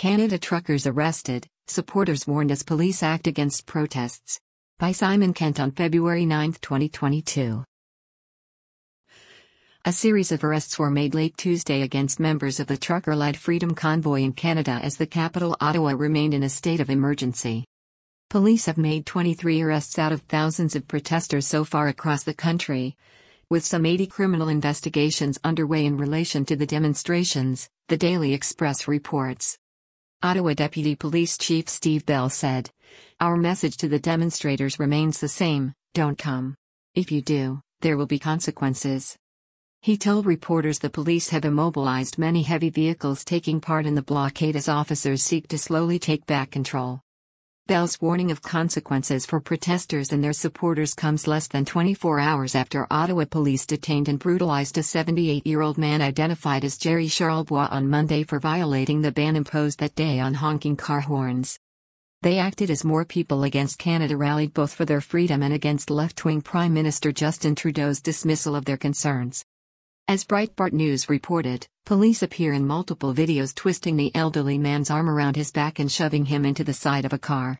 Canada truckers arrested, supporters warned as police act against protests. By Simon Kent on February 9, 2022. A series of arrests were made late Tuesday against members of the trucker-led Freedom Convoy in Canada as the capital Ottawa remained in a state of emergency. Police have made 23 arrests out of thousands of protesters so far across the country, with some 80 criminal investigations underway in relation to the demonstrations, the Daily Express reports. Ottawa Deputy Police Chief Steve Bell said, "Our message to the demonstrators remains the same: don't come. If you do, there will be consequences." He told reporters the police have immobilized many heavy vehicles taking part in the blockade as officers seek to slowly take back control. Bell's warning of consequences for protesters and their supporters comes less than 24 hours after Ottawa police detained and brutalized a 78-year-old man identified as Jerry Charlebois on Monday for violating the ban imposed that day on honking car horns. They acted as more people against Canada rallied both for their freedom and against left-wing Prime Minister Justin Trudeau's dismissal of their concerns. As Breitbart News reported, police appear in multiple videos twisting the elderly man's arm around his back and shoving him into the side of a car.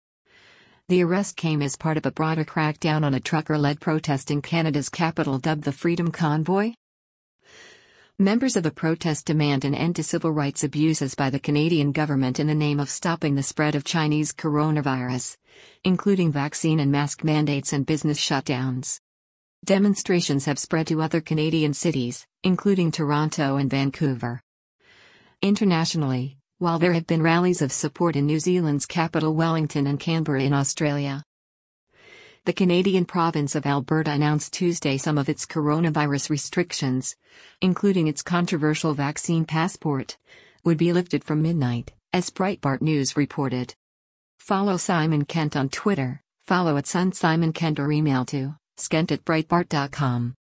The arrest came as part of a broader crackdown on a trucker-led protest in Canada's capital dubbed the Freedom Convoy. Members of the protest demand an end to civil rights abuses by the Canadian government in the name of stopping the spread of Chinese coronavirus, including vaccine and mask mandates and business shutdowns. Demonstrations have spread to other Canadian cities, including Toronto and Vancouver. Internationally, while there have been rallies of support in New Zealand's capital Wellington and Canberra in Australia, the Canadian province of Alberta announced Tuesday some of its coronavirus restrictions, including its controversial vaccine passport, would be lifted from midnight, as Breitbart News reported. Follow Simon Kent on Twitter, follow @SunSimonKent or email to skent@breitbart.com.